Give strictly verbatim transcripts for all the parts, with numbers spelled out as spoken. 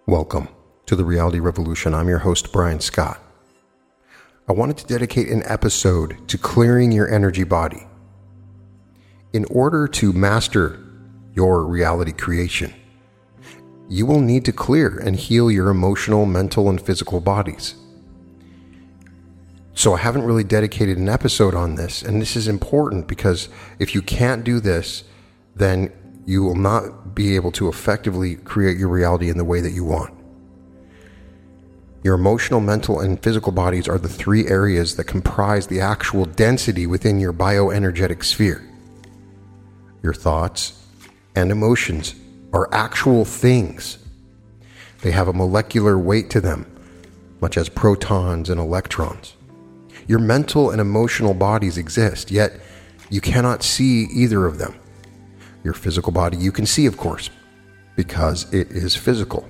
Welcome to the Reality Revolution. I'm your host, Brian Scott. I wanted to dedicate an episode to clearing your energy body. In order to master your reality creation, you will need to clear and heal your emotional, mental, and physical bodies. So I haven't really dedicated an episode on this, and this is important because if you can't do this, then you will not be able to effectively create your reality in the way that you want. Your emotional, mental, and physical bodies are the three areas that comprise the actual density within your bioenergetic sphere. Your thoughts and emotions are actual things. They have a molecular weight to them, much as protons and electrons. Your mental and emotional bodies exist, yet you cannot see either of them. Your physical body you can see, of course, because it is physical.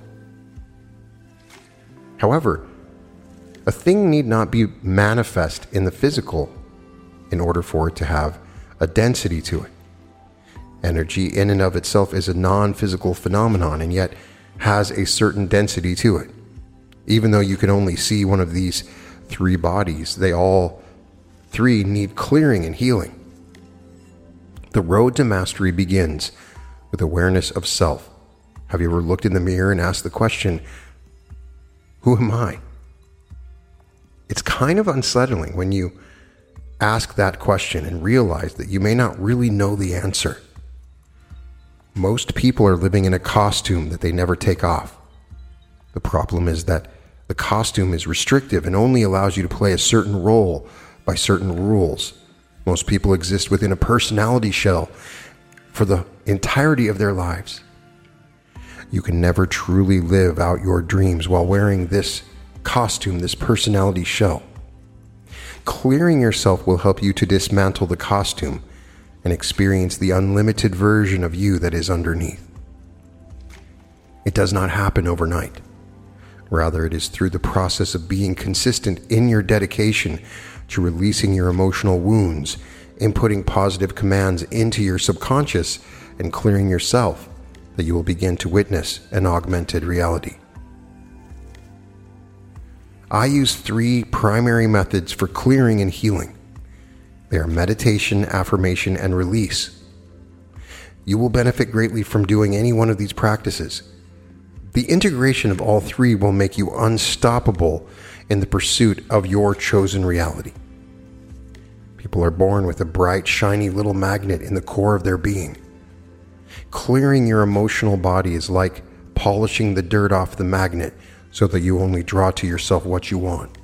However, a thing need not be manifest in the physical in order for it to have a density to it. Energy in and of itself is a non-physical phenomenon and yet has a certain density to it. Even though you can only see one of these three bodies, they all three need clearing and healing. The road to mastery begins with awareness of self. Have you ever looked in the mirror and asked the question, who am I? It's kind of unsettling when you ask that question and realize that you may not really know the answer. Most people are living in a costume that they never take off. The problem is that the costume is restrictive and only allows you to play a certain role by certain rules. Most people exist within a personality shell for the entirety of their lives. You can never truly live out your dreams while wearing this costume, this personality shell. Clearing yourself will help you to dismantle the costume and experience the unlimited version of you that is underneath. It does not happen overnight. Rather, it is through the process of being consistent in your dedication to releasing your emotional wounds, inputting positive commands into your subconscious, and clearing yourself that you will begin to witness an augmented reality. I use three primary methods for clearing and healing. They are meditation, affirmation, and release. You will benefit greatly from doing any one of these practices. The integration of all three will make you unstoppable in the pursuit of your chosen reality. People are born with a bright, shiny little magnet in the core of their being. Clearing your emotional body is like polishing the dirt off the magnet so that you only draw to yourself what you want.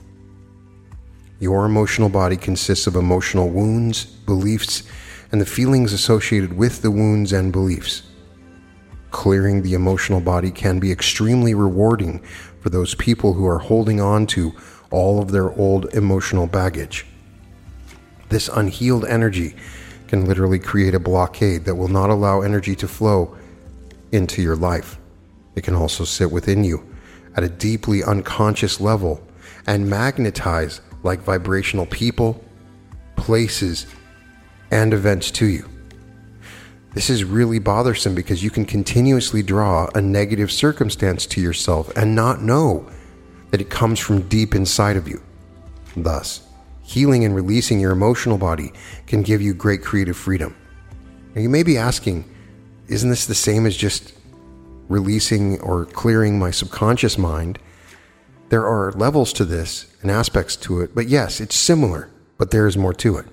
Your emotional body consists of emotional wounds, beliefs, and the feelings associated with the wounds and beliefs. Clearing the emotional body can be extremely rewarding for those people who are holding on to all of their old emotional baggage. This unhealed energy can literally create a blockade that will not allow energy to flow into your life. It can also sit within you at a deeply unconscious level and magnetize like vibrational people, places, and events to you. This is really bothersome because you can continuously draw a negative circumstance to yourself and not know that it comes from deep inside of you. Thus, healing and releasing your emotional body can give you great creative freedom. Now, you may be asking, isn't this the same as just releasing or clearing my subconscious mind? There are levels to this and aspects to it, but yes, it's similar, but there is more to it.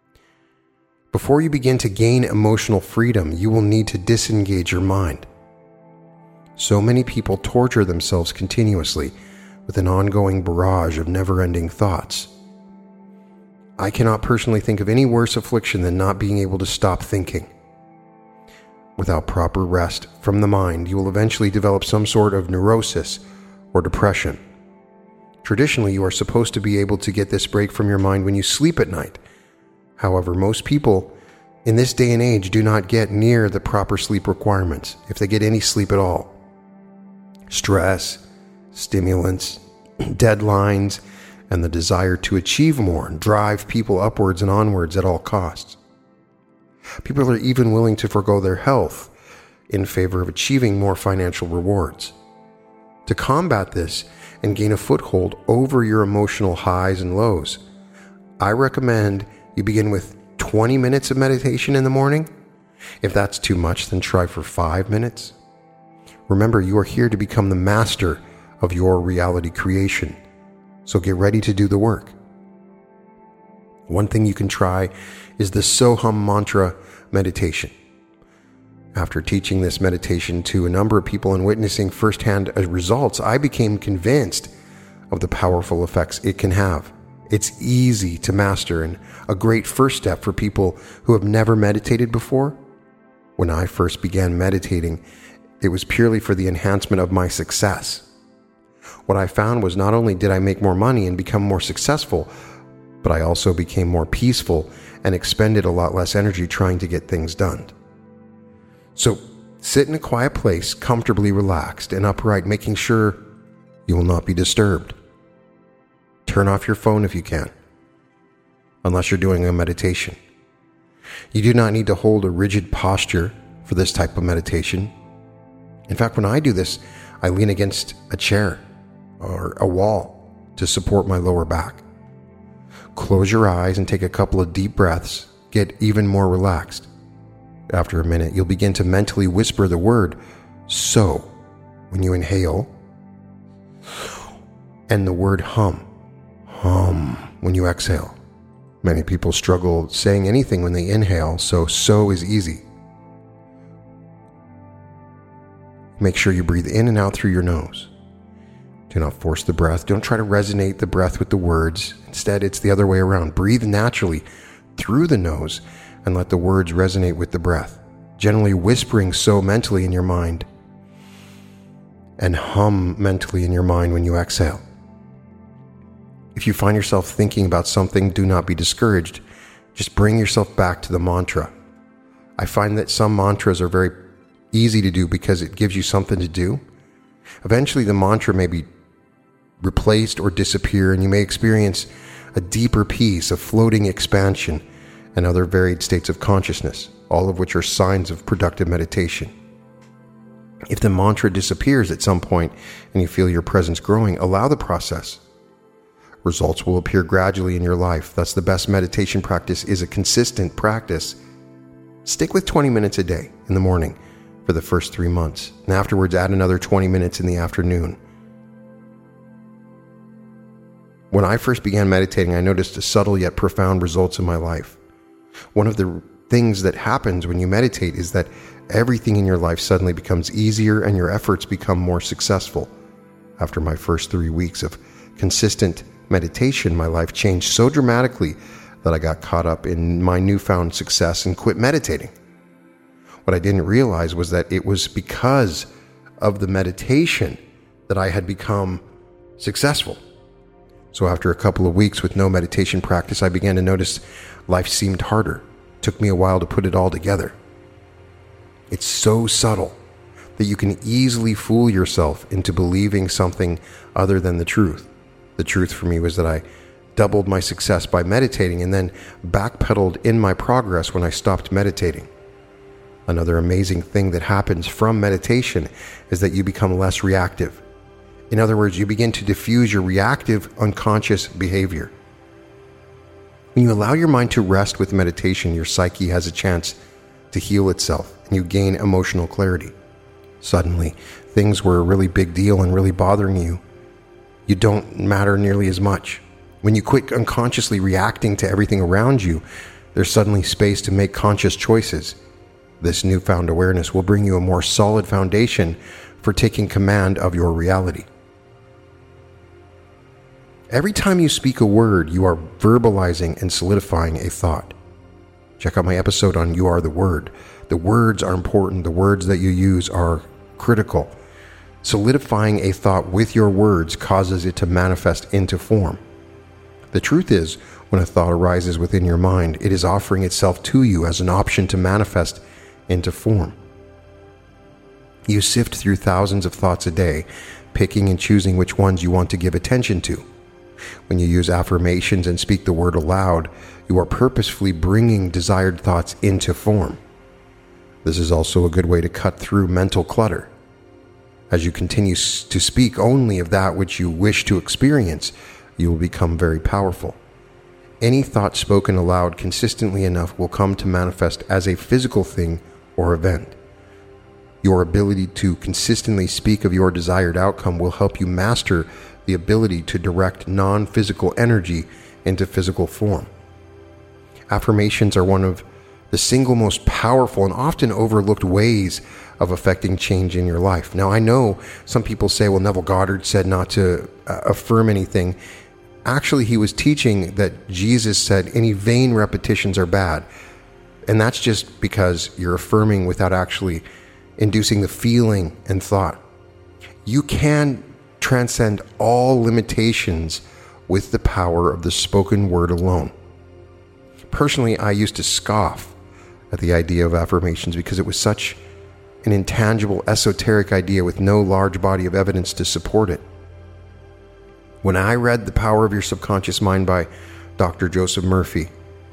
Before you begin to gain emotional freedom, you will need to disengage your mind. So many people torture themselves continuously with an ongoing barrage of never-ending thoughts. I cannot personally think of any worse affliction than not being able to stop thinking. Without proper rest from the mind, you will eventually develop some sort of neurosis or depression. Traditionally, you are supposed to be able to get this break from your mind when you sleep at night. However, most people in this day and age do not get near the proper sleep requirements, if they get any sleep at all. Stress, stimulants, deadlines, and the desire to achieve more and drive people upwards and onwards at all costs. People are even willing to forego their health in favor of achieving more financial rewards. To combat this and gain a foothold over your emotional highs and lows, I recommend you begin with twenty minutes of meditation in the morning. If that's too much, then try for five minutes. Remember, you are here to become the master of your reality creation, so get ready to do the work. One thing you can try is the Soham mantra meditation. After teaching this meditation to a number of people and witnessing firsthand results, I became convinced of the powerful effects it can have. It's easy to master and a great first step for people who have never meditated before. When I first began meditating, it was purely for the enhancement of my success. What I found was not only did I make more money and become more successful, but I also became more peaceful and expended a lot less energy trying to get things done. So sit in a quiet place, comfortably relaxed and upright, making sure you will not be disturbed. Turn off your phone if you can, unless you're doing a meditation. You do not need to hold a rigid posture for this type of meditation. In fact, when I do this, I lean against a chair or a wall to support my lower back. Close your eyes and take a couple of deep breaths. Get even more relaxed. After a minute, you'll begin to mentally whisper the word "so" when you inhale, and the word "hum" hum when you exhale. Many people struggle saying anything when they inhale, so "so" is easy. Make sure you breathe in and out through your nose. Do not force the breath. Don't try to resonate the breath with the words. Instead, it's the other way around. Breathe naturally through the nose and let the words resonate with the breath, generally whispering "so" mentally in your mind, and hum mentally in your mind when you exhale. If you find yourself thinking about something, do not be discouraged. Just bring yourself back to the mantra. I find that some mantras are very easy to do because it gives you something to do. Eventually, the mantra may be replaced or disappear, and you may experience a deeper peace, a floating expansion, and other varied states of consciousness, all of which are signs of productive meditation. If the mantra disappears at some point and you feel your presence growing, allow the process. Results will appear gradually in your life. Thus, the best meditation practice is a consistent practice. Stick with twenty minutes a day in the morning for the first three months, and afterwards add another twenty minutes in the afternoon. When I first began meditating, I noticed subtle yet profound results in my life. One of the things that happens when you meditate is that everything in your life suddenly becomes easier and your efforts become more successful. After my first three weeks of consistent meditation, my life changed so dramatically that I got caught up in my newfound success and quit meditating. What I didn't realize was that it was because of the meditation that I had become successful. So after a couple of weeks with no meditation practice, I began to notice life seemed harder. It took me a while to put it all together. It's so subtle that you can easily fool yourself into believing something other than the truth. The truth for me was that I doubled my success by meditating and then backpedaled in my progress when I stopped meditating. Another amazing thing that happens from meditation is that you become less reactive. In other words, you begin to diffuse your reactive, unconscious behavior. When you allow your mind to rest with meditation, your psyche has a chance to heal itself and you gain emotional clarity. Suddenly, things were a really big deal and really bothering you. You don't matter nearly as much. When you quit unconsciously reacting to everything around you, there's suddenly space to make conscious choices. This newfound awareness will bring you a more solid foundation for taking command of your reality. Every time you speak a word, you are verbalizing and solidifying a thought. Check out my episode on You Are the Word. The words are important. The words that you use are critical. Solidifying a thought with your words causes it to manifest into form. The truth is, when a thought arises within your mind, it is offering itself to you as an option to manifest into form. You sift through thousands of thoughts a day, picking and choosing which ones you want to give attention to. When you use affirmations and speak the word aloud, you are purposefully bringing desired thoughts into form. This is also a good way to cut through mental clutter. As you continue to speak only of that which you wish to experience, you will become very powerful. Any thought spoken aloud consistently enough will come to manifest as a physical thing or event. Your ability to consistently speak of your desired outcome will help you master the ability to direct non-physical energy into physical form. Affirmations are one of the single most powerful and often overlooked ways of affecting change in your life. Now, I know some people say, well, Neville Goddard said not to uh, affirm anything. Actually, he was teaching that Jesus said any vain repetitions are bad. And that's just because you're affirming without actually inducing the feeling and thought. You can transcend all limitations with the power of the spoken word alone. Personally, I used to scoff at the idea of affirmations because it was such an intangible, esoteric idea with no large body of evidence to support it. When I read The Power of Your Subconscious Mind by Doctor Joseph Murphy,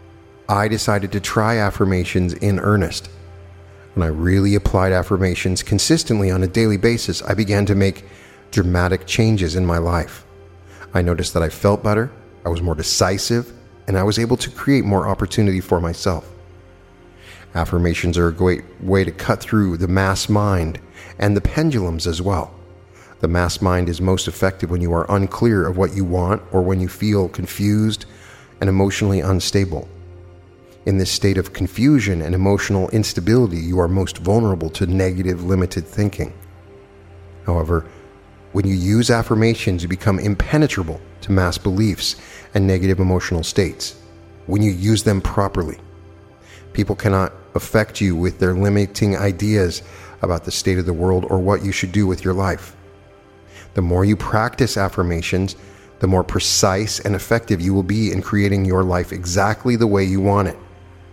I decided to try affirmations in earnest. When I really applied affirmations consistently on a daily basis, I began to make dramatic changes in my life. I noticed that I felt better, I was more decisive, and I was able to create more opportunity for myself. Affirmations are a great way to cut through the mass mind and the pendulums as well. The mass mind is most effective when you are unclear of what you want or when you feel confused and emotionally unstable. In this state of confusion and emotional instability, you are most vulnerable to negative, limited thinking. However, when you use affirmations, you become impenetrable to mass beliefs and negative emotional states. When you use them properly, people cannot affect you with their limiting ideas about the state of the world or what you should do with your life. The more you practice affirmations, the more precise and effective you will be in creating your life exactly the way you want it.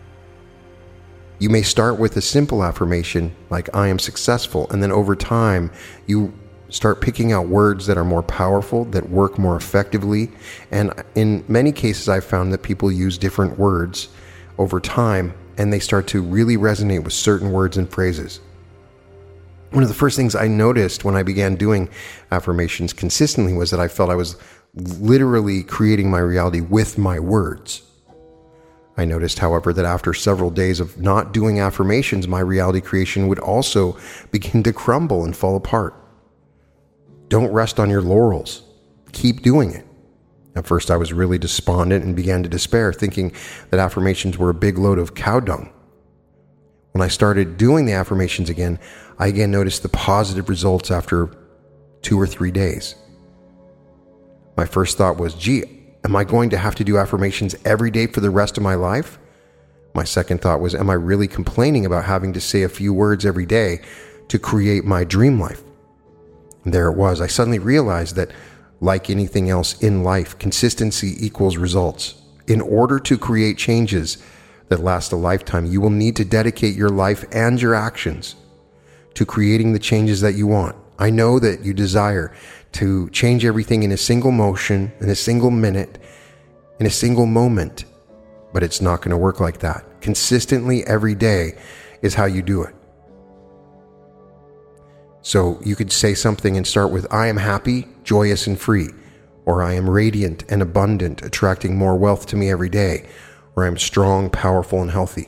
You may start with a simple affirmation like I am successful, and then over time you start picking out words that are more powerful, that work more effectively. And in many cases, I've found that people use different words over time and they start to really resonate with certain words and phrases. One of the first things I noticed when I began doing affirmations consistently was that I felt I was literally creating my reality with my words. I noticed, however, that after several days of not doing affirmations, my reality creation would also begin to crumble and fall apart. Don't rest on your laurels. Keep doing it. At first, I was really despondent and began to despair, thinking that affirmations were a big load of cow dung. When I started doing the affirmations again, I again noticed the positive results after two or three days. My first thought was, gee, am I going to have to do affirmations every day for the rest of my life? My second thought was, am I really complaining about having to say a few words every day to create my dream life? And there it was. I suddenly realized that, like anything else in life, consistency equals results. In order to create changes that last a lifetime, you will need to dedicate your life and your actions to creating the changes that you want. I know that you desire to change everything in a single motion, in a single minute, in a single moment, but it's not going to work like that. Consistently every day is how you do it. So you could say something and start with, I am happy, joyous, and free, or I am radiant and abundant, attracting more wealth to me every day, or I am strong, powerful, and healthy.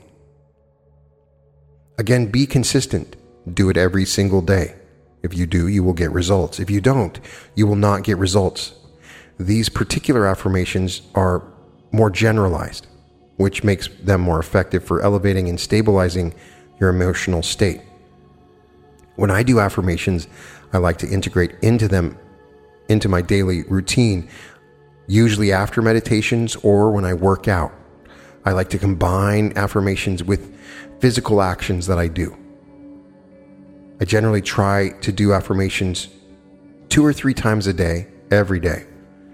Again, be consistent. Do it every single day. If you do, you will get results. If you don't, you will not get results. These particular affirmations are more generalized, which makes them more effective for elevating and stabilizing your emotional state. When I do affirmations, I like to integrate into them, into my daily routine, usually after meditations or when I work out. I like to combine affirmations with physical actions that I do. I generally try to do affirmations two or three times a day, every day.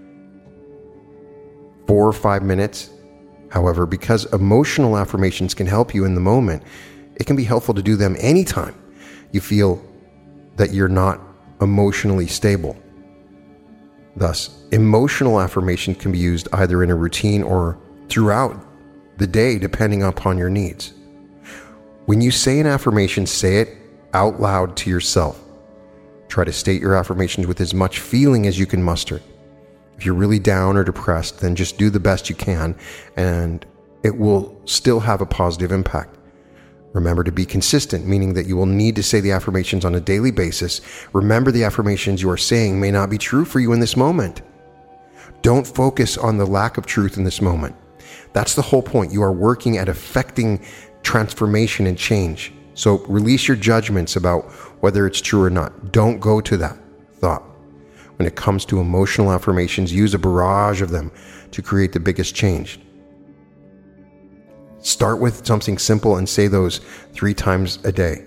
Four or five minutes. However, because emotional affirmations can help you in the moment, it can be helpful to do them anytime you feel that you're not emotionally stable. Thus, emotional affirmation can be used either in a routine or throughout the day, depending upon your needs. When you say an affirmation, say it out loud to yourself. Try to state your affirmations with as much feeling as you can muster. If you're really down or depressed, then just do the best you can, and it will still have a positive impact. Remember to be consistent, meaning that you will need to say the affirmations on a daily basis. Remember, the affirmations you are saying may not be true for you in this moment. Don't focus on the lack of truth in this moment. That's the whole point. You are working at affecting transformation and change. So release your judgments about whether it's true or not. Don't go to that thought. When it comes to emotional affirmations, use a barrage of them to create the biggest change. Start with something simple and say those three times a day.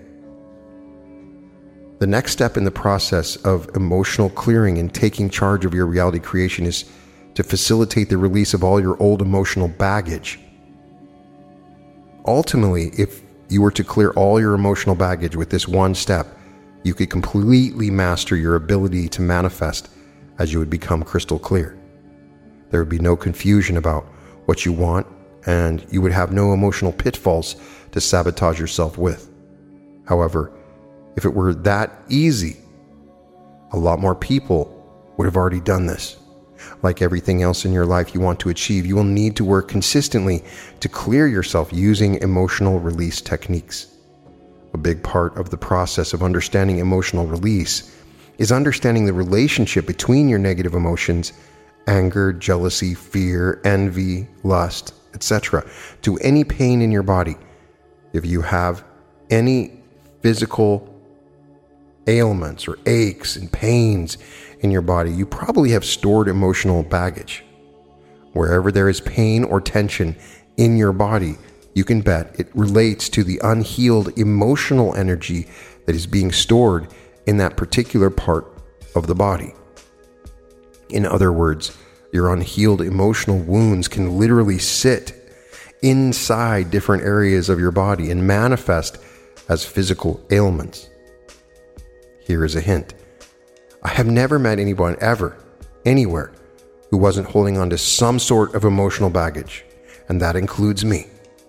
The next step in the process of emotional clearing and taking charge of your reality creation is to facilitate the release of all your old emotional baggage. Ultimately, if you were to clear all your emotional baggage with this one step, you could completely master your ability to manifest as you would become crystal clear. There would be no confusion about what you want, and you would have no emotional pitfalls to sabotage yourself with. However, if it were that easy, a lot more people would have already done this. Like everything else in your life you want to achieve, you will need to work consistently to clear yourself using emotional release techniques. A big part of the process of understanding emotional release is understanding the relationship between your negative emotions, anger, jealousy, fear, envy, lust, et cetera, to any pain in your body. If you have any physical ailments or aches and pains in your body, you probably have stored emotional baggage. Wherever there is pain or tension in your body, you can bet it relates to the unhealed emotional energy that is being stored in that particular part of the body. In other words, your unhealed emotional wounds can literally sit inside different areas of your body and manifest as physical ailments. Here is a hint. I have never met anyone ever, anywhere, who wasn't holding on to some sort of emotional baggage, and that includes me.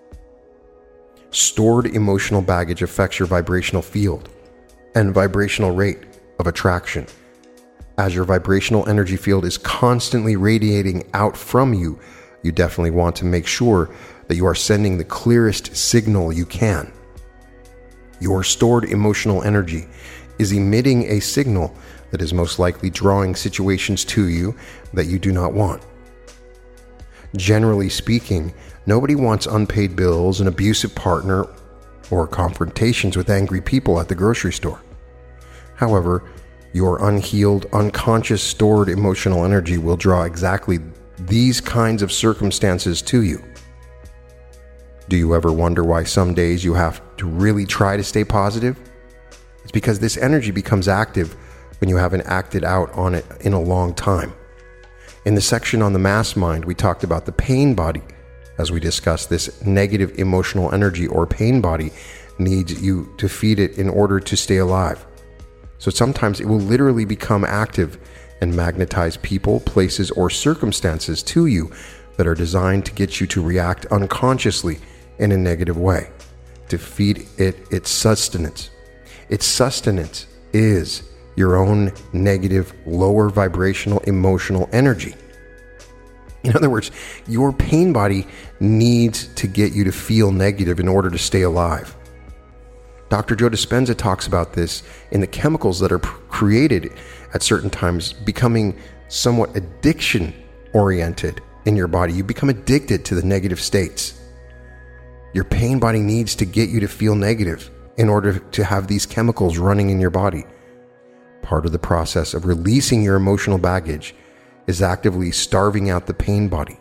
Stored emotional baggage affects your vibrational field and vibrational rate of attraction. As your vibrational energy field is constantly radiating out from you, you definitely want to make sure that you are sending the clearest signal you can. Your stored emotional energy is emitting a signal that is most likely drawing situations to you that you do not want. Generally speaking, nobody wants unpaid bills, an abusive partner, or confrontations with angry people at the grocery store. However, your unhealed, unconscious, stored emotional energy will draw exactly these kinds of circumstances to you. Do you ever wonder why some days you have to really try to stay positive? It's because this energy becomes active when you haven't acted out on it in a long time. In the section on the mass mind, we talked about the pain body. As we discussed, this negative emotional energy or pain body needs you to feed it in order to stay alive. So sometimes it will literally become active and magnetize people, places, or circumstances to you that are designed to get you to react unconsciously in a negative way, to feed it its sustenance. Its sustenance is your own negative, lower vibrational emotional energy. In other words, your pain body needs to get you to feel negative in order to stay alive. Doctor Joe Dispenza talks about this in the chemicals that are pr- created at certain times becoming somewhat addiction-oriented in your body. You become addicted to the negative states. Your pain body needs to get you to feel negative in order to have these chemicals running in your body. Part of the process of releasing your emotional baggage is actively starving out the pain body.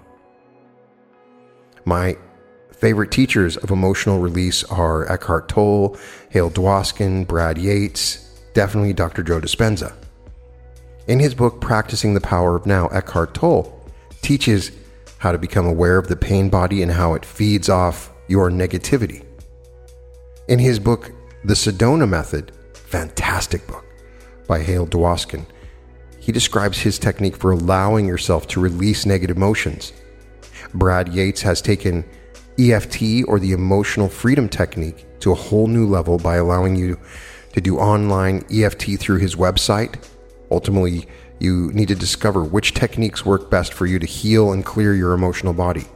My favorite teachers of emotional release are Eckhart Tolle, Hale Dwoskin, Brad Yates, definitely Doctor Joe Dispenza. In his book, Practicing the Power of Now, Eckhart Tolle teaches how to become aware of the pain body and how it feeds off your negativity. In his book, The Sedona Method, fantastic book by Hale Dwoskin, he describes his technique for allowing yourself to release negative emotions. Brad Yates has taken E F T, or the emotional freedom technique, to a whole new level by allowing you to do online E F T through his website. Ultimately, you need to discover which techniques work best for you to heal and clear your emotional body.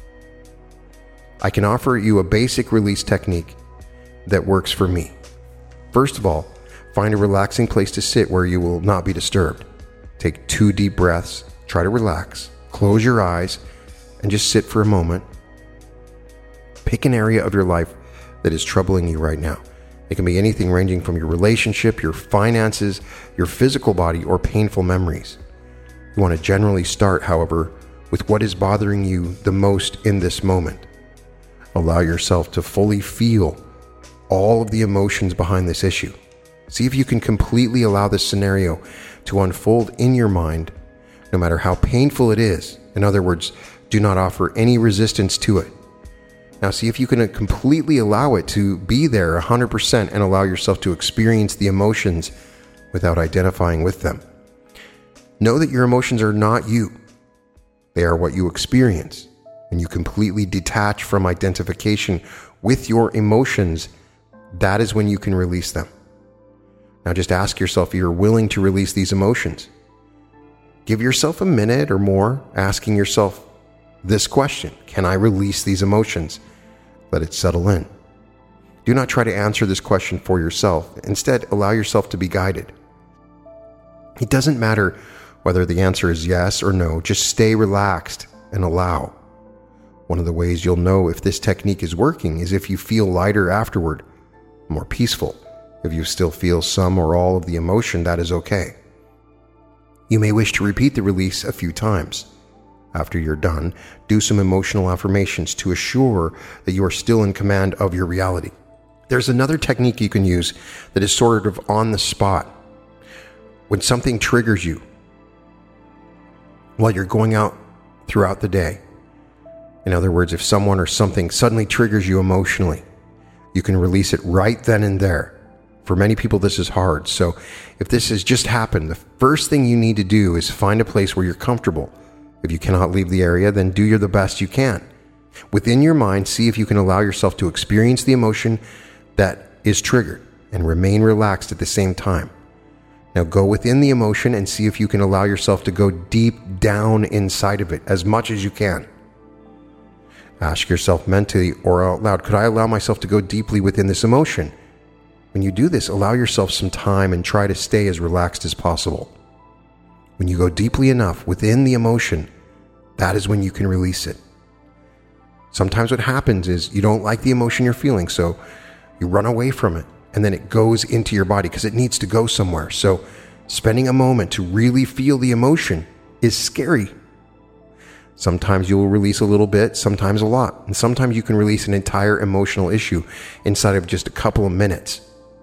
I can offer you a basic release technique that works for me. First of all, find a relaxing place to sit where you will not be disturbed. Take two deep breaths, try to relax, close your eyes, and just sit for a moment. Pick an area of your life that is troubling you right now. It can be anything ranging from your relationship, your finances, your physical body, or painful memories. You want to generally start, however, with what is bothering you the most in this moment. Allow yourself to fully feel all of the emotions behind this issue. See if you can completely allow this scenario to unfold in your mind, no matter how painful it is. In other words, do not offer any resistance to it. Now see if you can completely allow it to be there one hundred percent and allow yourself to experience the emotions without identifying with them. Know that your emotions are not you. They are what you experience. When you completely detach from identification with your emotions, that is when you can release them. Now just ask yourself if you're willing to release these emotions. Give yourself a minute or more asking yourself this question: can I release these emotions? Let it settle in. Do not try to answer this question for yourself. Instead, allow yourself to be guided. It doesn't matter whether the answer is yes or no. Just stay relaxed and allow. One of the ways you'll know if this technique is working is if you feel lighter afterward, more peaceful. If you still feel some or all of the emotion, that is okay. You may wish to repeat the release a few times. After you're done, do some emotional affirmations to assure that you are still in command of your reality. There's another technique you can use that is sort of on the spot. When something triggers you while you're going out throughout the day, in other words, if someone or something suddenly triggers you emotionally, you can release it right then and there. For many people, this is hard. So if this has just happened, the first thing you need to do is find a place where you're comfortable. If you cannot leave the area, then do your the best you can. Within your mind, see if you can allow yourself to experience the emotion that is triggered and remain relaxed at the same time. Now go within the emotion and see if you can allow yourself to go deep down inside of it as much as you can. Ask yourself mentally or out loud, could I allow myself to go deeply within this emotion? When you do this, allow yourself some time and try to stay as relaxed as possible. When you go deeply enough within the emotion, that is when you can release it. Sometimes what happens is you don't like the emotion you're feeling, so you run away from it, and then it goes into your body because it needs to go somewhere. So spending a moment to really feel the emotion is scary. Sometimes you will release a little bit, sometimes a lot, and sometimes you can release an entire emotional issue inside of just a couple of minutes.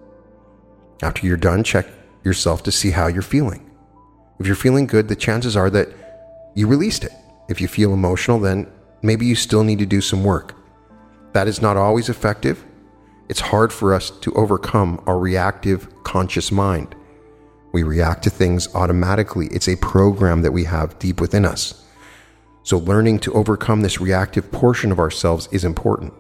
After you're done, check yourself to see how you're feeling. If you're feeling good, the chances are that you released it. If you feel emotional, then maybe you still need to do some work. That is not always effective. It's hard for us to overcome our reactive conscious mind. We react to things automatically. It's a program that we have deep within us. So learning to overcome this reactive portion of ourselves is important.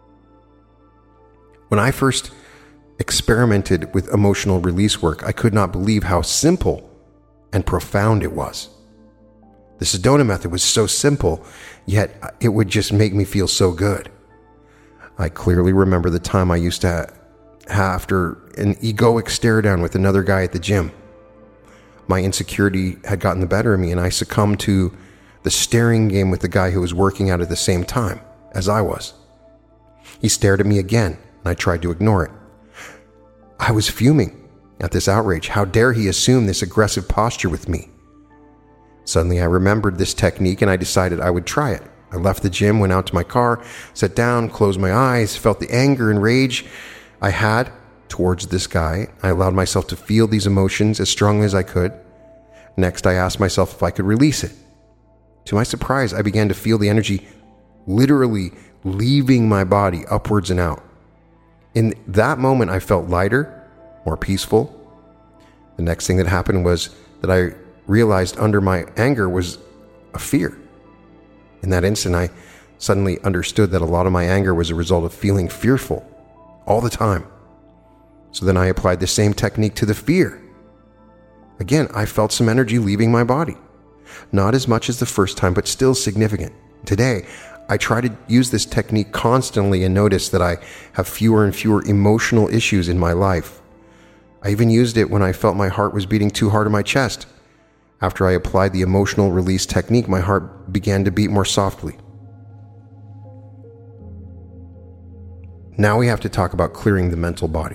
When I first experimented with emotional release work, I could not believe how simple and profound it was. The Sedona method was so simple, yet it would just make me feel so good. I clearly remember the time I used to have after an egoic stare down with another guy at the gym. My insecurity had gotten the better of me, and I succumbed to the staring game with the guy who was working out at the same time as I was. He stared at me again, and I tried to ignore it. I was fuming at this outrage. How dare he assume this aggressive posture with me? Suddenly I remembered this technique and I decided I would try it. I left the gym, went out to my car, sat down, closed my eyes, felt the anger and rage I had towards this guy. I allowed myself to feel these emotions as strongly as I could. Next, I asked myself if I could release it. To my surprise, I began to feel the energy literally leaving my body upwards and out. In that moment, I felt lighter, more peaceful. The next thing that happened was that I realized under my anger was a fear. In that instant, I suddenly understood that a lot of my anger was a result of feeling fearful all the time. So then I applied the same technique to the fear. Again, I felt some energy leaving my body. Not as much as the first time, but still significant. Today, I try to use this technique constantly and notice that I have fewer and fewer emotional issues in my life. I even used it when I felt my heart was beating too hard in my chest. After I applied the emotional release technique, my heart began to beat more softly. Now we have to talk about clearing the mental body.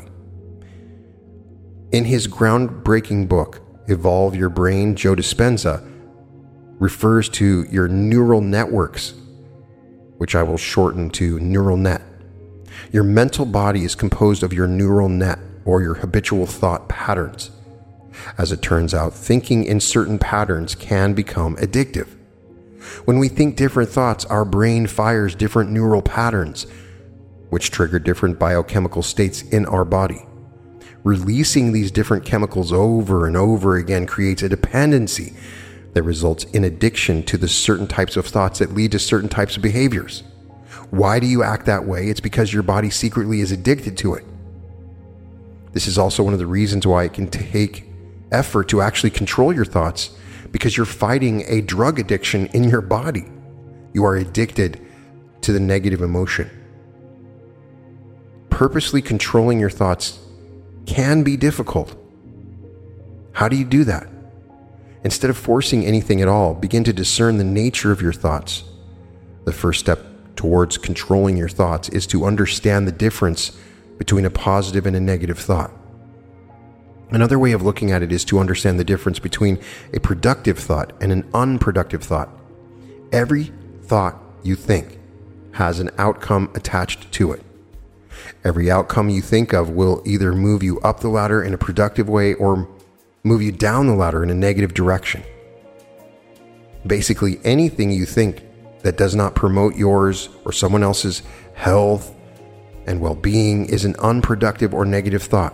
In his groundbreaking book, Evolve Your Brain, Joe Dispenza refers to your neural networks, which I will shorten to neural net. Your mental body is composed of your neural net, or your habitual thought patterns. As it turns out, thinking in certain patterns can become addictive. When we think different thoughts, our brain fires different neural patterns, which trigger different biochemical states in our body. Releasing these different chemicals over and over again creates a dependency that results in addiction to the certain types of thoughts that lead to certain types of behaviors. Why do you act that way? It's because your body secretly is addicted to it. This is also one of the reasons why it can take effort to actually control your thoughts, because you're fighting a drug addiction in your body. You are addicted to the negative emotion. Purposely controlling your thoughts can be difficult. How do you do that? Instead of forcing anything at all, begin to discern the nature of your thoughts. The first step towards controlling your thoughts is to understand the difference between a positive and a negative thought. Another way of looking at it is to understand the difference between a productive thought and an unproductive thought. Every thought you think has an outcome attached to it. Every outcome you think of will either move you up the ladder in a productive way or move you down the ladder in a negative direction. Basically, anything you think that does not promote yours or someone else's health and well-being is an unproductive or negative thought.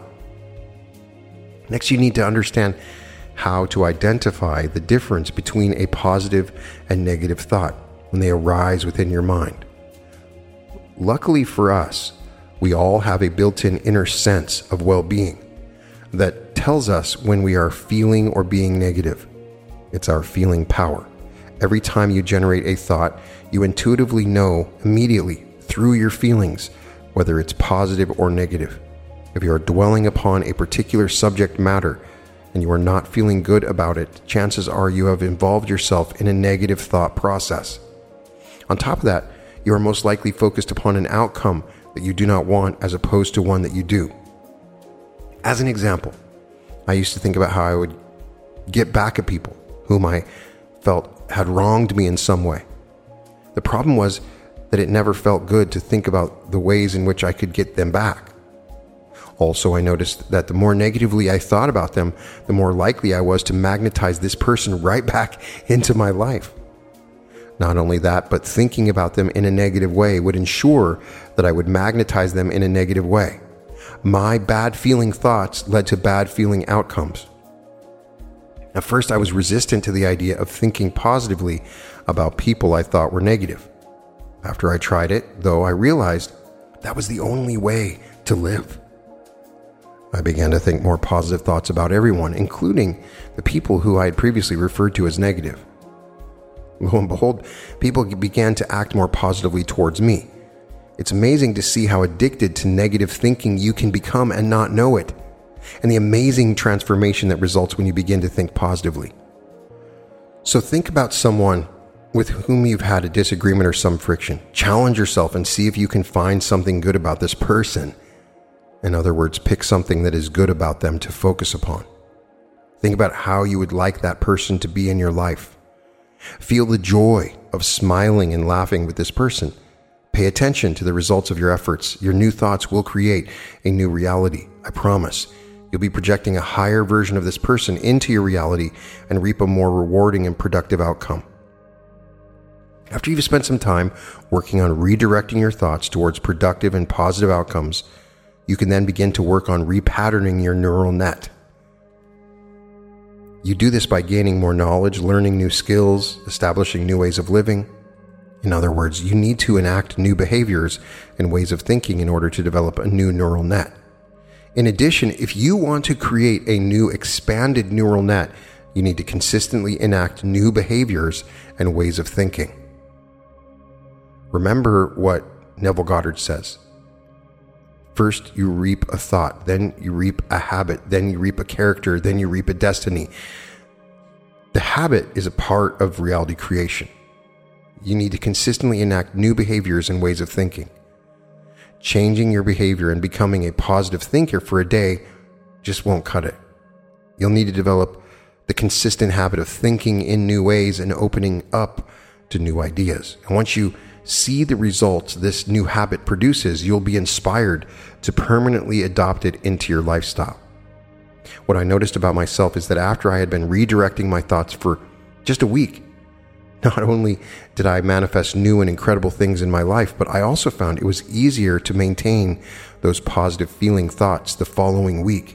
Next, you need to understand how to identify the difference between a positive and negative thought when they arise within your mind. Luckily for us, we all have a built-in inner sense of well-being that tells us when we are feeling or being negative. It's our feeling power. Every time you generate a thought, you intuitively know immediately through your feelings whether it's positive or negative. If you are dwelling upon a particular subject matter and you are not feeling good about it, chances are you have involved yourself in a negative thought process. On top of that, you are most likely focused upon an outcome that you do not want as opposed to one that you do. As an example, I used to think about how I would get back at people whom I felt had wronged me in some way. The problem was that it never felt good to think about the ways in which I could get them back. Also, I noticed that the more negatively I thought about them, the more likely I was to magnetize this person right back into my life. Not only that, but thinking about them in a negative way would ensure that I would magnetize them in a negative way. My bad feeling thoughts led to bad feeling outcomes. At first, I was resistant to the idea of thinking positively about people I thought were negative. After I tried it, though, I realized that was the only way to live. I began to think more positive thoughts about everyone, including the people who I had previously referred to as negative. Lo and behold, people began to act more positively towards me. It's amazing to see how addicted to negative thinking you can become and not know it, and the amazing transformation that results when you begin to think positively. So think about someone with whom you've had a disagreement or some friction. Challenge yourself and see if you can find something good about this person. In other words, pick something that is good about them to focus upon. Think about how you would like that person to be in your life. Feel the joy of smiling and laughing with this person. Pay attention to the results of your efforts. Your new thoughts will create a new reality. I promise. You'll be projecting a higher version of this person into your reality and reap a more rewarding and productive outcome. After you've spent some time working on redirecting your thoughts towards productive and positive outcomes, you can then begin to work on repatterning your neural net. You do this by gaining more knowledge, learning new skills, establishing new ways of living. In other words, you need to enact new behaviors and ways of thinking in order to develop a new neural net. In addition, if you want to create a new expanded neural net, you need to consistently enact new behaviors and ways of thinking. Remember what Neville Goddard says. First, you reap a thought, then you reap a habit, then you reap a character, then you reap a destiny. The habit is a part of reality creation. You need to consistently enact new behaviors and ways of thinking. Changing your behavior and becoming a positive thinker for a day just won't cut it. You'll need to develop the consistent habit of thinking in new ways and opening up to new ideas. And once you see the results this new habit produces, you'll be inspired to permanently adopt it into your lifestyle. What I noticed about myself is that after I had been redirecting my thoughts for just a week, not only did I manifest new and incredible things in my life, but I also found it was easier to maintain those positive feeling thoughts the following week.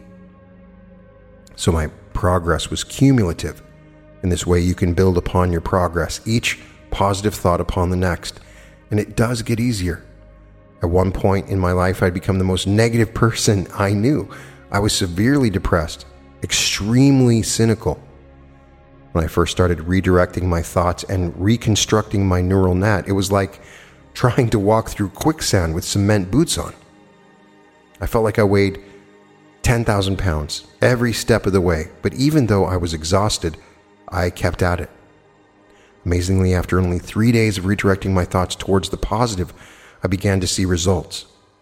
So my progress was cumulative. In this way, you can build upon your progress, each positive thought upon the next, and it does get easier. At one point in my life, I'd become the most negative person I knew. I was severely depressed, extremely cynical. When I first started redirecting my thoughts and reconstructing my neural net, it was like trying to walk through quicksand with cement boots on. I felt like I weighed ten thousand pounds every step of the way, but even though I was exhausted, I kept at it. Amazingly, after only three days of redirecting my thoughts towards the positive, I began to see results.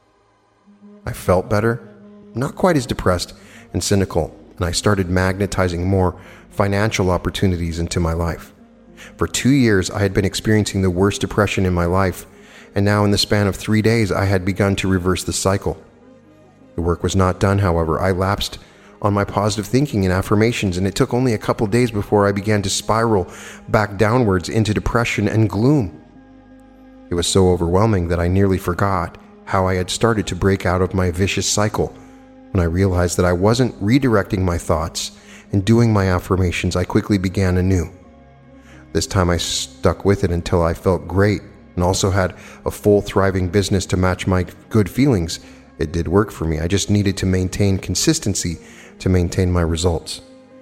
I felt better, not quite as depressed and cynical, and I started magnetizing more financial opportunities into my life. For two years, I had been experiencing the worst depression in my life, and now in the span of three days, I had begun to reverse the cycle. The work was not done, however. I lapsed on my positive thinking and affirmations, and it took only a couple days before I began to spiral back downwards into depression and gloom. It was so overwhelming that I nearly forgot how I had started to break out of my vicious cycle. When I realized that I wasn't redirecting my thoughts and doing my affirmations, I quickly began anew. This time I stuck with it until I felt great and also had a full thriving business to match my good feelings. It did work for me. I just needed to maintain consistency to maintain my results.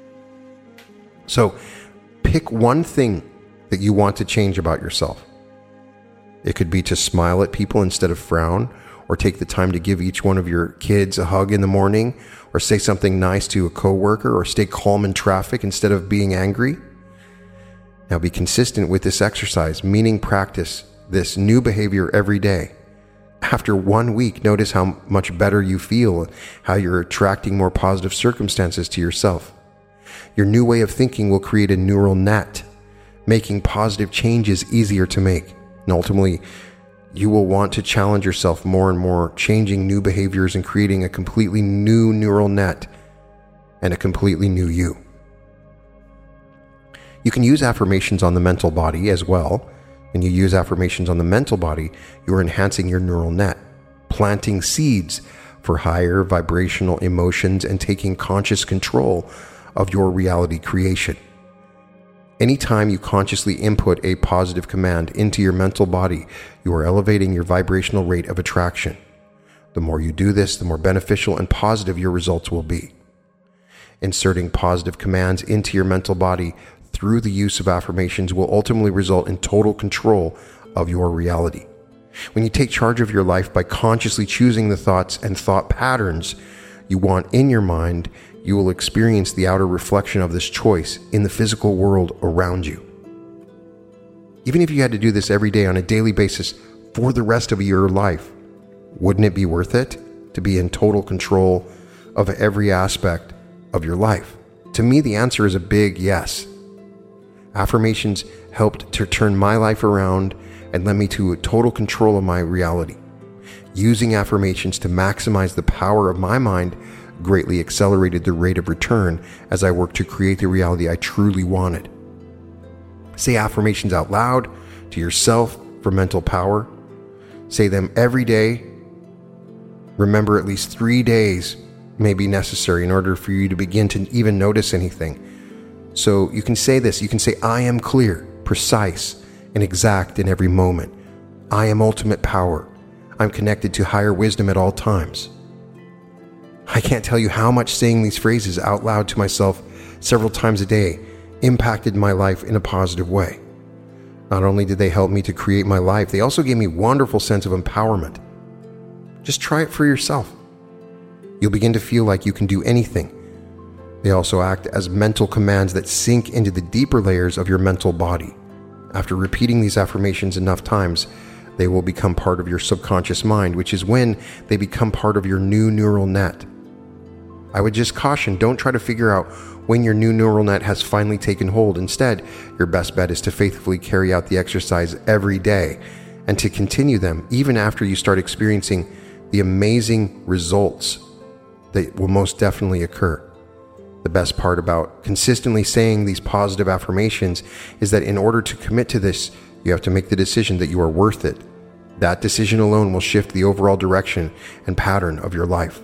So pick one thing that you want to change about yourself. It could be to smile at people instead of frown, or take the time to give each one of your kids a hug in the morning, or say something nice to a coworker, or stay calm in traffic instead of being angry. Now be consistent with this exercise, meaning practice this new behavior every day. After one week, notice how much better you feel, how you're attracting more positive circumstances to yourself. Your new way of thinking will create a neural net, making positive changes easier to make. And ultimately, you will want to challenge yourself more and more, changing new behaviors and creating a completely new neural net and a completely new you. You can use affirmations on the mental body as well. When you use affirmations on the mental body, you are enhancing your neural net, planting seeds for higher vibrational emotions and taking conscious control of your reality creation. Anytime you consciously input a positive command into your mental body, you are elevating your vibrational rate of attraction. The more you do this, the more beneficial and positive your results will be. Inserting positive commands into your mental body through the use of affirmations will ultimately result in total control of your reality. When you take charge of your life by consciously choosing the thoughts and thought patterns you want in your mind, you will experience the outer reflection of this choice in the physical world around you. Even if you had to do this every day on a daily basis for the rest of your life, wouldn't it be worth it to be in total control of every aspect of your life? To me, the answer is a big yes. Affirmations helped to turn my life around and led me to total control of my reality. Using affirmations to maximize the power of my mind greatly accelerated the rate of return as I worked to create the reality I truly wanted. Say affirmations out loud to yourself for mental power. Say them every day. Remember, at least three days may be necessary in order for you to begin to even notice anything. So you can say this. You can say, I am clear, precise, and exact in every moment. I am ultimate power. I'm connected to higher wisdom at all times. I can't tell you how much saying these phrases out loud to myself several times a day impacted my life in a positive way. Not only did they help me to create my life, they also gave me a wonderful sense of empowerment. Just try it for yourself. You'll begin to feel like you can do anything. They also act as mental commands that sink into the deeper layers of your mental body. After repeating these affirmations enough times, they will become part of your subconscious mind, which is when they become part of your new neural net. I would just caution, don't try to figure out when your new neural net has finally taken hold. Instead, your best bet is to faithfully carry out the exercise every day and to continue them even after you start experiencing the amazing results that will most definitely occur. The best part about consistently saying these positive affirmations is that in order to commit to this, you have to make the decision that you are worth it. That decision alone will shift the overall direction and pattern of your life.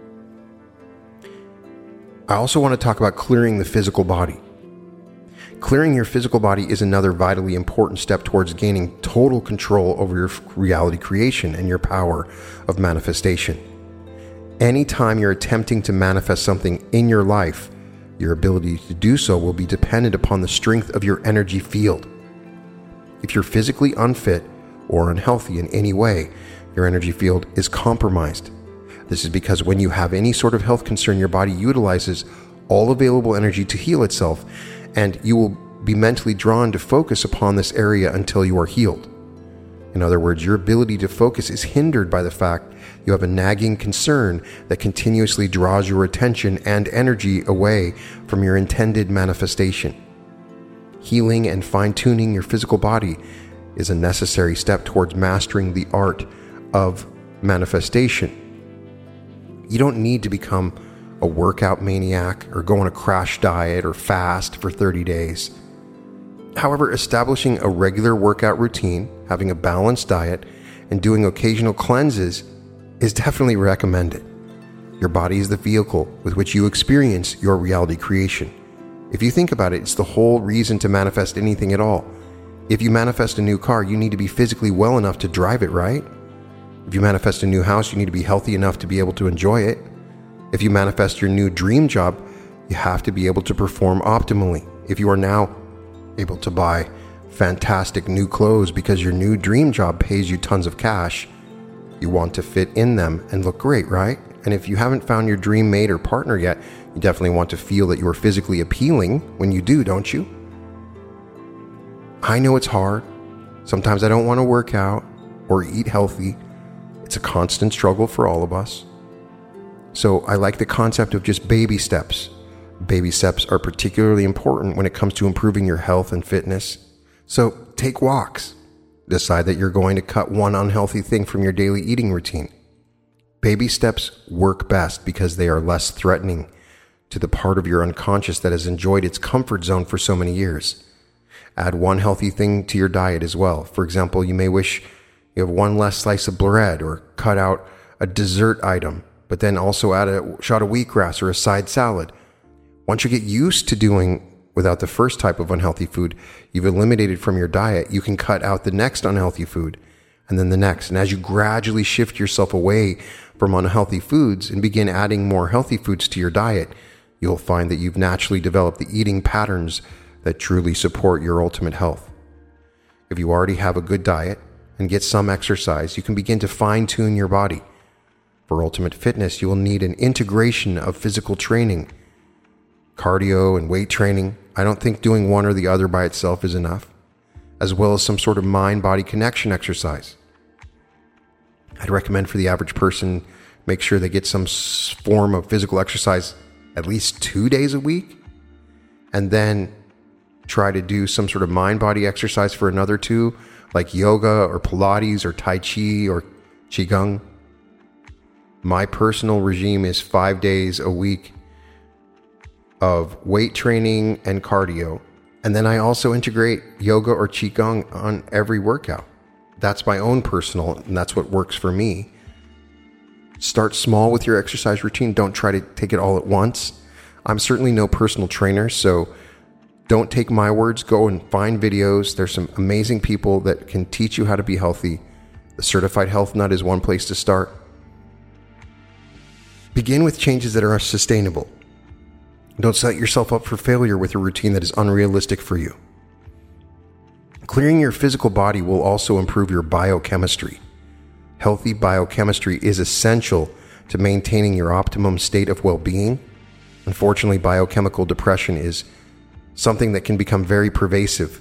I also want to talk about clearing the physical body. Clearing your physical body is another vitally important step towards gaining total control over your reality creation and your power of manifestation. Anytime you're attempting to manifest something in your life, your ability to do so will be dependent upon the strength of your energy field. If you're physically unfit or unhealthy in any way, your energy field is compromised. This is because when you have any sort of health concern, your body utilizes all available energy to heal itself, and you will be mentally drawn to focus upon this area until you are healed. In other words, your ability to focus is hindered by the fact you have a nagging concern that continuously draws your attention and energy away from your intended manifestation. Healing and fine-tuning your physical body is a necessary step towards mastering the art of manifestation. You don't need to become a workout maniac or go on a crash diet or fast for thirty days. However, establishing a regular workout routine, having a balanced diet, and doing occasional cleanses is definitely recommended. Your body is the vehicle with which you experience your reality creation. If you think about it, it's the whole reason to manifest anything at all. If you manifest a new car, you need to be physically well enough to drive it, right? If you manifest a new house, you need to be healthy enough to be able to enjoy it. If you manifest your new dream job, you have to be able to perform optimally. If you are now able to buy fantastic new clothes because your new dream job pays you tons of cash, you want to fit in them and look great, right? And if you haven't found your dream mate or partner yet, you definitely want to feel that you are physically appealing when you do, don't you? I know it's hard. Sometimes I don't want to work out or eat healthy. It's a constant struggle for all of us. So I like the concept of just baby steps. Baby steps are particularly important when it comes to improving your health and fitness. So take walks. Decide that you're going to cut one unhealthy thing from your daily eating routine. Baby steps work best because they are less threatening to the part of your unconscious that has enjoyed its comfort zone for so many years. Add one healthy thing to your diet as well. For example, you may wish you have one less slice of bread or cut out a dessert item, but then also add a shot of wheatgrass or a side salad. Once you get used to doing without the first type of unhealthy food you've eliminated from your diet, you can cut out the next unhealthy food and then the next. And as you gradually shift yourself away from unhealthy foods and begin adding more healthy foods to your diet, you'll find that you've naturally developed the eating patterns that truly support your ultimate health. If you already have a good diet and get some exercise, you can begin to fine-tune your body. For ultimate fitness, you will need an integration of physical training, cardio and weight training. I don't think doing one or the other by itself is enough, as well as some sort of mind-body connection exercise. I'd recommend for the average person, make sure they get some form of physical exercise at least two days a week, and then try to do some sort of mind-body exercise for another two, like yoga or Pilates or Tai Chi or Qigong. My personal regime is five days a week of weight training and cardio. And then I also integrate yoga or Qigong on every workout. That's my own personal, and that's what works for me. Start small with your exercise routine. Don't try to take it all at once. I'm certainly no personal trainer, so don't take my words. Go and find videos. There's some amazing people that can teach you how to be healthy. The Certified Health Nut is one place to start. Begin with changes that are sustainable. Don't set yourself up for failure with a routine that is unrealistic for you. Clearing your physical body will also improve your biochemistry. Healthy biochemistry is essential to maintaining your optimum state of well-being. Unfortunately, biochemical depression is something that can become very pervasive.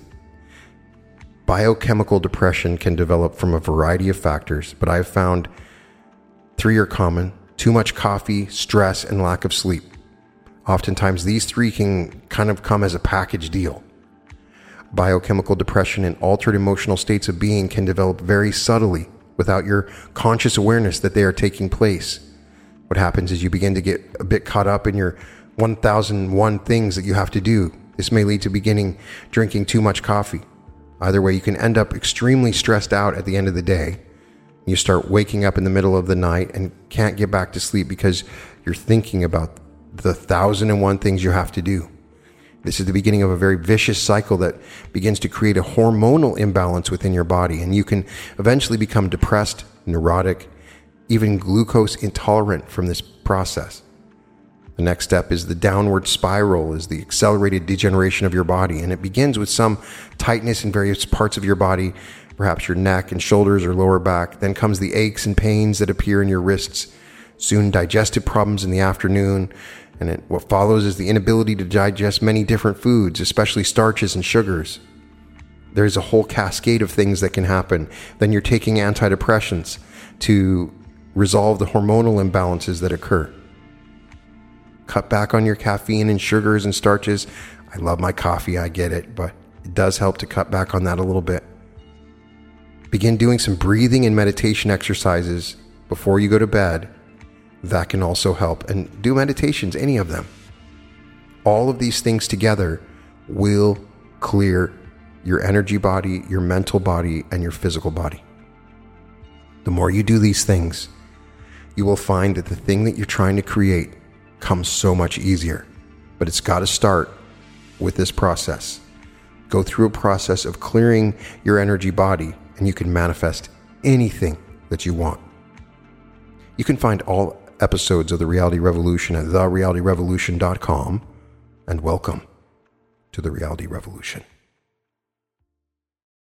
Biochemical depression can develop from a variety of factors, but I've found three are common: too much coffee, stress, and lack of sleep. Oftentimes, these three can kind of come as a package deal. Biochemical depression and altered emotional states of being can develop very subtly without your conscious awareness that they are taking place. What happens is you begin to get a bit caught up in your one thousand one things that you have to do. This may lead to beginning drinking too much coffee. Either way, you can end up extremely stressed out at the end of the day. You start waking up in the middle of the night and can't get back to sleep because you're thinking about the thousand and one things you have to do. This is the beginning of a very vicious cycle that begins to create a hormonal imbalance within your body, and you can eventually become depressed, neurotic, even glucose intolerant from this process. The next step is the downward spiral, is the accelerated degeneration of your body, and it begins with some tightness in various parts of your body, perhaps your neck and shoulders or lower back. Then comes the aches and pains that appear in your wrists, soon digestive problems in the afternoon, and it, what follows is the inability to digest many different foods, especially starches and sugars. There's a whole cascade of things that can happen. Then you're taking antidepressants to resolve the hormonal imbalances that occur. Cut back on your caffeine and sugars and starches. I love my coffee, I get it, but it does help to cut back on that a little bit. Begin doing some breathing and meditation exercises before you go to bed. That can also help. And do meditations, any of them. All of these things together will clear your energy body, your mental body, and your physical body. The more you do these things, you will find that the thing that you're trying to create comes so much easier. But it's got to start with this process. Go through a process of clearing your energy body, and you can manifest anything that you want. You can find all episodes of The Reality Revolution at the reality revolution dot com, and welcome to The Reality Revolution.